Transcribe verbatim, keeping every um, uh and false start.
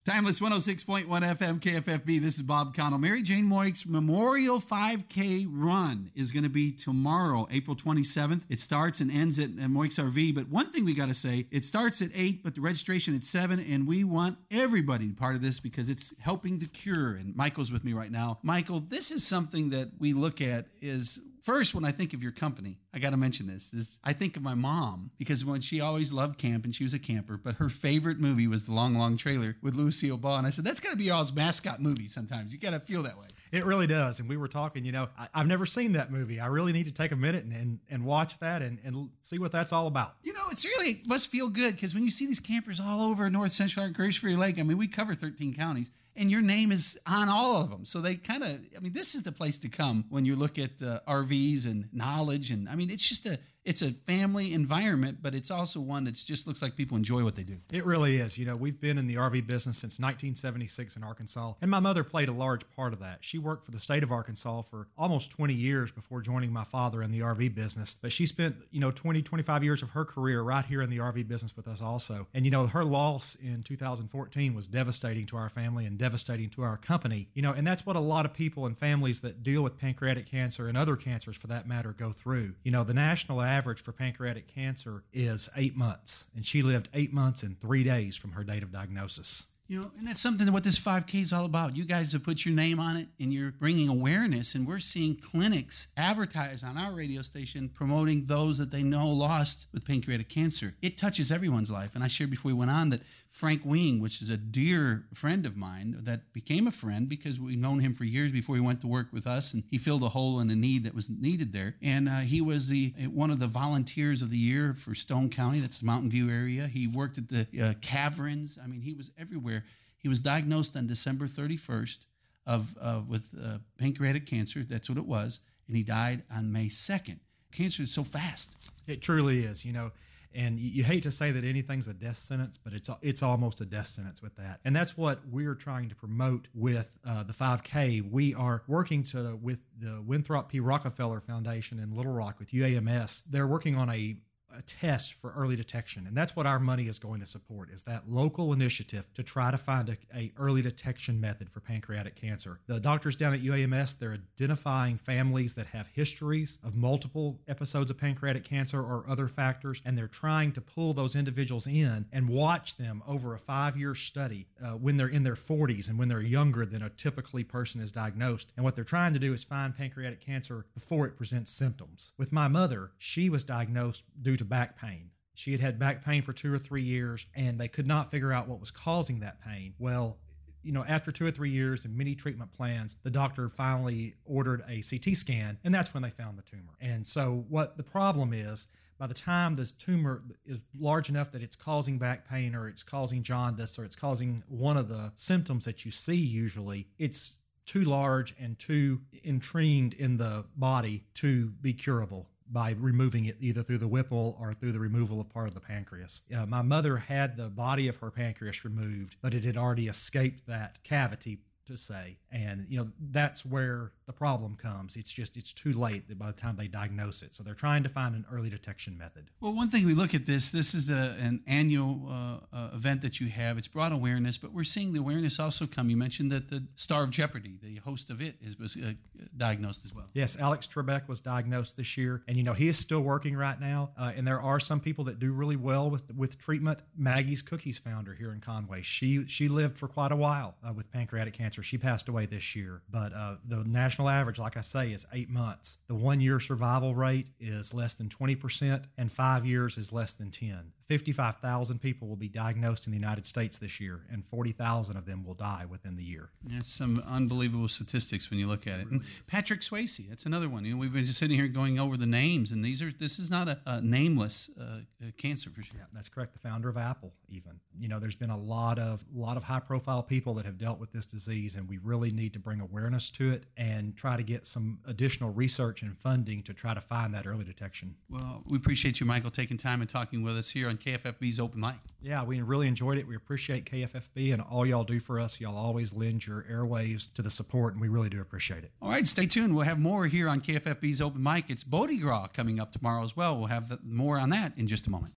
Timeless one oh six point one F M K F F B. This is Bob Connell. Mary Jane Moix Memorial five K Run is going to be tomorrow, April twenty-seventh. It starts and ends at Moix R V. But one thing we got to say, it starts at eight, but the registration at seven. And we want everybody to be part of this because it's helping to cure. And Michael's with me right now. Michael, this is something that we look at is... First, when I think of your company, I got to mention this, this. I think of my mom because when she always loved camping, she was a camper, but her favorite movie was The Long, Long Trailer with Lucille Ball. And I said, that's got to be y'all's mascot movie sometimes. You got to feel that way. It really does. And we were talking, you know, I, I've never seen that movie. I really need to take a minute and, and, and watch that and, and see what that's all about. You know, it's really it must feel good because when you see these campers all over North Central and Grace Ferry Lake, I mean, we cover thirteen counties. And your name is on all of them. So they kind of, I mean, this is the place to come when you look at uh, R Vs and knowledge. And I mean, it's just a, it's a family environment, but it's also one that just looks like people enjoy what they do. It really is. You know, we've been in the R V business since nineteen seventy-six in Arkansas. And my mother played a large part of that. She worked for the state of Arkansas for almost twenty years before joining my father in the R V business. But she spent, you know, twenty, twenty-five years of her career right here in the R V business with us also. And, you know, her loss in two thousand fourteen was devastating to our family and devastating to our company, you know, and that's what a lot of people and families that deal with pancreatic cancer and other cancers for that matter go through. You know, the national average for pancreatic cancer is eight months, and she lived eight months and three days from her date of diagnosis. You know, and that's something that what this five K is all about. You guys have put your name on it and you're bringing awareness, and we're seeing clinics advertise on our radio station promoting those that they know lost with pancreatic cancer. It touches everyone's life. And I shared before we went on that Frank Wing, which is a dear friend of mine that became a friend because we've known him for years before he went to work with us, and he filled a hole in a need that was needed there. And uh, he was the one of the volunteers of the year for Stone County. That's the Mountain View area. He worked at the uh, Caverns. I mean, he was everywhere. He was diagnosed on December thirty-first of uh, with uh, pancreatic cancer. That's what it was. And he died on May second. Cancer is so fast. It truly is, you know. And you, you hate to say that anything's a death sentence, but it's it's almost a death sentence with that. And that's what we're trying to promote with uh, the five K. We are working to with the Winthrop P. Rockefeller Foundation in Little Rock with U A M S. They're working on a a test for early detection. And that's what our money is going to support, is that local initiative to try to find a, a early detection method for pancreatic cancer. The doctors down at U A M S, they're identifying families that have histories of multiple episodes of pancreatic cancer or other factors, and they're trying to pull those individuals in and watch them over a five-year study uh, when they're in their forties and when they're younger than a typically person is diagnosed. And what they're trying to do is find pancreatic cancer before it presents symptoms. With my mother, she was diagnosed due to back pain. She had had back pain for two or three years, and they could not figure out what was causing that pain. Well, you know, after two or three years and many treatment plans, the doctor finally ordered a C T scan, and that's when they found the tumor. And so what the problem is, by the time this tumor is large enough that it's causing back pain or it's causing jaundice or it's causing one of the symptoms that you see usually, it's too large and too entrained in the body to be curable by removing it either through the Whipple or through the removal of part of the pancreas. Uh, my mother had the body of her pancreas removed, but it had already escaped that cavity, to say. And, you know, that's where the problem comes. It's just, it's too late by the time they diagnose it. So they're trying to find an early detection method. Well, one thing we look at this, this is a, an annual uh, uh, event that you have. It's brought awareness, but we're seeing the awareness also come. You mentioned that the Star of Jeopardy, the host of it, is was uh, diagnosed as well. Yes, Alex Trebek was diagnosed this year. And, you know, he is still working right now. Uh, and there are some people that do really well with with treatment. Maggie's Cookies founder here in Conway, she she lived for quite a while uh, with pancreatic cancer. She passed away this year, but uh, the national average, like I say, is eight months. The one-year survival rate is less than twenty percent, and five years is less than ten. fifty-five thousand people will be diagnosed in the United States this year, and forty thousand of them will die within the year. That's some unbelievable statistics when you look at it. And Patrick Swayze, that's another one. You know, we've been just sitting here going over the names, and these are this is not a, a nameless uh, cancer for sure. Yeah, that's correct. The founder of Apple, even. You know, there's been a lot of lot of high-profile people that have dealt with this disease, and we really need to bring awareness to it and try to get some additional research and funding to try to find that early detection. Well, we appreciate you, Michael, taking time and talking with us here on K F F B's Open Mic. Yeah, we really enjoyed it. We appreciate K F F B and all y'all do for us. Y'all always lend your airwaves to the support, and we really do appreciate it. All right, stay tuned. We'll have more here on K F F B's Open Mic. It's Bodie Gras coming up tomorrow as well. We'll have more on that in just a moment.